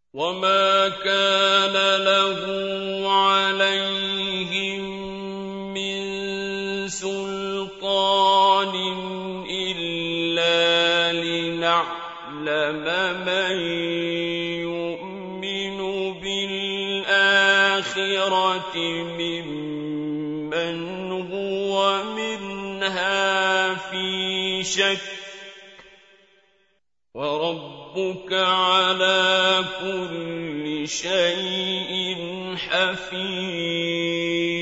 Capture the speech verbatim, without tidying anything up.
وَمَا كَانَ لَهُ عَلَيْهِم مِّن سُلْطَانٍ إِلَّا لِنَعْلَمَ مَن يُؤْمِنُ بِالْآخِرَةِ مِمَّنْ هُوَ مِنْهَا فِي شَكٍّ ۗ وَرَبُّكَ عَلَىٰ كُلِّ شَيْءٍ حَفِيظٌ